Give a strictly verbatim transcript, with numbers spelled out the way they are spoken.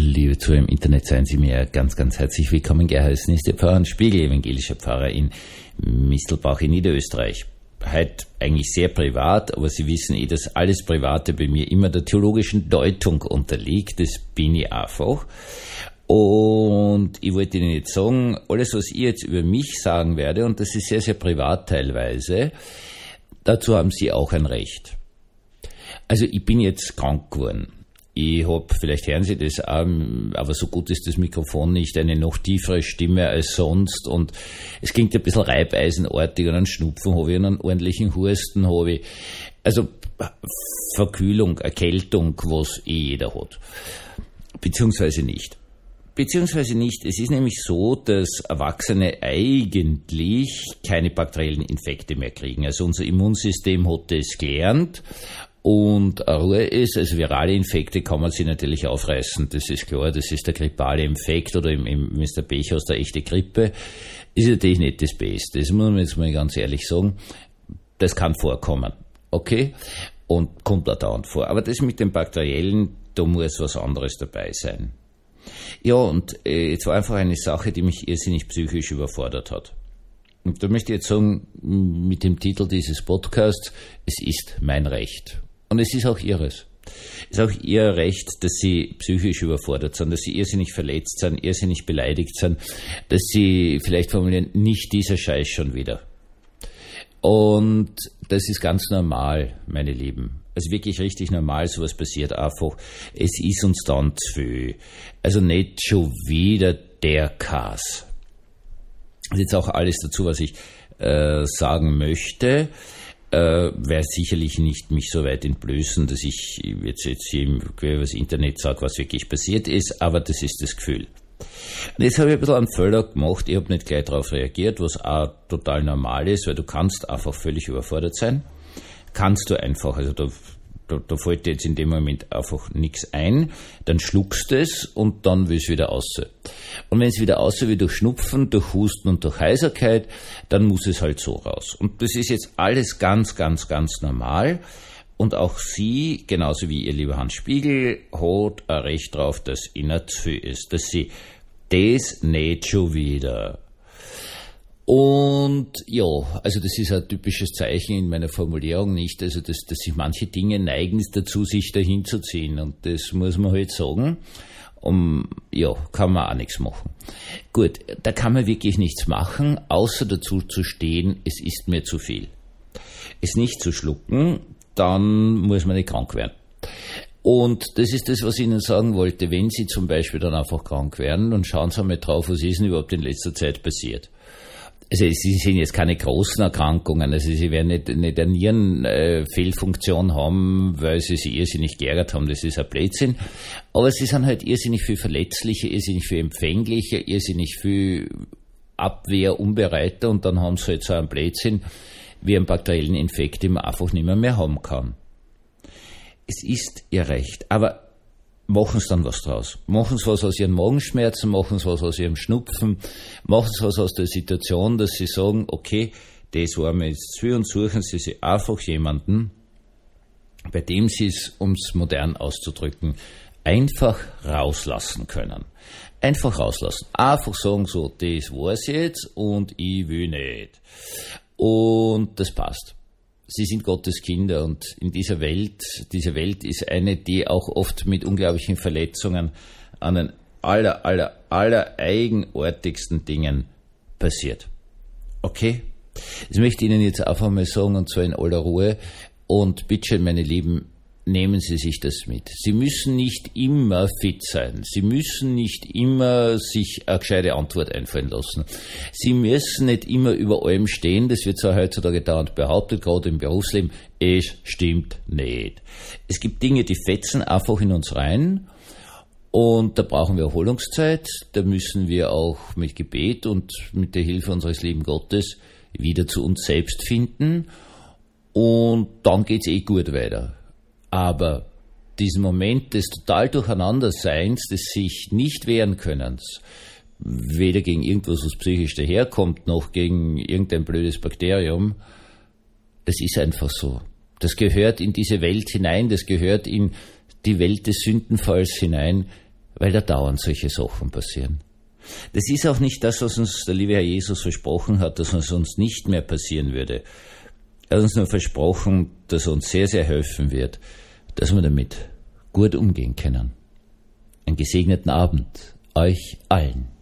Liebe Zuhörer im Internet, seien Sie mir ganz, ganz herzlich willkommen geheißen. Ist der Pfarrer und Spiegel, evangelischer Pfarrer in Mistelbach in Niederösterreich. Heute eigentlich sehr privat, aber Sie wissen eh, dass alles Private bei mir immer der theologischen Deutung unterliegt. Das bin ich einfach. Und ich wollte Ihnen jetzt sagen, alles, was ich jetzt über mich sagen werde, und das ist sehr, sehr privat teilweise, dazu haben Sie auch ein Recht. Also ich bin jetzt krank geworden. Ich habe, vielleicht hören Sie das auch, aber so gut ist das Mikrofon nicht, eine noch tiefere Stimme als sonst und es klingt ein bisschen reibeisenartig und einen Schnupfen habe ich und einen ordentlichen Husten habe ich. Also Verkühlung, Erkältung, was eh jeder hat. Beziehungsweise nicht. Beziehungsweise nicht. Es ist nämlich so, dass Erwachsene eigentlich keine bakteriellen Infekte mehr kriegen. Also unser Immunsystem hat das gelernt. Und Ruhe ist, also virale Infekte kann man sich natürlich aufreißen, das ist klar, das ist der grippale Infekt oder im, im, wenn es der Pech hast, der echte Grippe, ist natürlich nicht das Beste, das muss man jetzt mal ganz ehrlich sagen, das kann vorkommen, okay, und kommt da dauernd vor, aber das mit den bakteriellen, da muss was anderes dabei sein. Ja, und äh, jetzt war einfach eine Sache, die mich irrsinnig psychisch überfordert hat. Und da möchte ich jetzt sagen, mit dem Titel dieses Podcasts, es ist mein Recht. Und es ist auch Ihres. Es ist auch Ihr Recht, dass Sie psychisch überfordert sind, dass Sie irrsinnig verletzt sind, irrsinnig beleidigt sind, dass Sie vielleicht formulieren, nicht dieser Scheiß schon wieder. Und das ist ganz normal, meine Lieben. Also wirklich richtig normal, sowas passiert einfach. Es ist uns dann zu viel. Also nicht schon wieder der Kass. Das ist jetzt auch alles dazu, was ich äh, sagen möchte. Äh, werde sicherlich nicht mich so weit entblößen, dass ich jetzt, jetzt hier über das Internet sage, was wirklich passiert ist, aber das ist das Gefühl. Und jetzt habe ich ein bisschen einen Fehler gemacht, ich habe nicht gleich darauf reagiert, was auch total normal ist, weil du kannst einfach völlig überfordert sein. Kannst du einfach, also da, da, da fällt dir jetzt in dem Moment einfach nichts ein, dann schluckst du es und dann will es wieder raus. Und wenn es wieder raus will durch Schnupfen, durch Husten und durch Heiserkeit, dann muss es halt so raus. Und das ist jetzt alles ganz, ganz, ganz normal. Und auch Sie, genauso wie Ihr lieber Hans Spiegel, hat ein Recht drauf, dass Ihnen zu viel ist, dass Sie das nicht schon wieder. Und ja, also das ist ein typisches Zeichen in meiner Formulierung nicht, also dass, dass sich manche Dinge neigen dazu, sich dahin zu ziehen und das muss man halt sagen, um, ja, kann man auch nichts machen. Gut, da kann man wirklich nichts machen, außer dazu zu stehen, es ist mir zu viel. Es nicht zu schlucken, dann muss man nicht krank werden. Und das ist das, was ich Ihnen sagen wollte, wenn Sie zum Beispiel dann einfach krank werden, dann schauen Sie einmal drauf, was ist denn überhaupt in letzter Zeit passiert. Also Sie sind jetzt keine großen Erkrankungen, also Sie werden nicht, nicht eine Nierenfehlfunktion äh, haben, weil Sie sich irrsinnig geärgert haben, das ist ein Blödsinn. Aber Sie sind halt irrsinnig viel verletzlicher, irrsinnig viel empfänglicher, irrsinnig viel abwehrunbereiter und dann haben Sie halt so einen Blödsinn wie einen bakteriellen Infekt, den man einfach nicht mehr, mehr haben kann. Es ist Ihr Recht, aber machen Sie dann was draus. Machen Sie was aus Ihren Magenschmerzen, machen Sie was aus Ihrem Schnupfen, machen Sie was aus der Situation, dass Sie sagen, okay, das war mir jetzt zu viel und suchen Sie sich einfach jemanden, bei dem Sie es, um es modern auszudrücken, einfach rauslassen können. Einfach rauslassen. Einfach sagen so, das war's jetzt und ich will nicht. Und das passt. Sie sind Gottes Kinder und in dieser Welt, diese Welt ist eine, die auch oft mit unglaublichen Verletzungen an den aller, aller, aller eigenartigsten Dingen passiert. Okay? Das möchte ich Ihnen jetzt einfach mal sagen und zwar in aller Ruhe und bitte, meine Lieben, nehmen Sie sich das mit. Sie müssen nicht immer fit sein. Sie müssen nicht immer sich eine gescheite Antwort einfallen lassen. Sie müssen nicht immer über allem stehen. Das wird zwar heutzutage dauernd behauptet, gerade im Berufsleben. Es stimmt nicht. Es gibt Dinge, die fetzen einfach in uns rein. Und da brauchen wir Erholungszeit. Da müssen wir auch mit Gebet und mit der Hilfe unseres lieben Gottes wieder zu uns selbst finden. Und dann geht's eh gut weiter. Aber diesen Moment des total Durcheinanderseins, des sich nicht wehren Könnens, weder gegen irgendwas, was psychisch daherkommt, noch gegen irgendein blödes Bakterium, das ist einfach so. Das gehört in diese Welt hinein, das gehört in die Welt des Sündenfalls hinein. weil da dauernd solche Sachen passieren. Das ist auch nicht das, was uns der liebe Herr Jesus versprochen hat, dass es uns nicht mehr passieren würde. Er hat uns nur versprochen, dass er uns sehr, sehr helfen wird, dass wir damit gut umgehen können. Einen gesegneten Abend euch allen.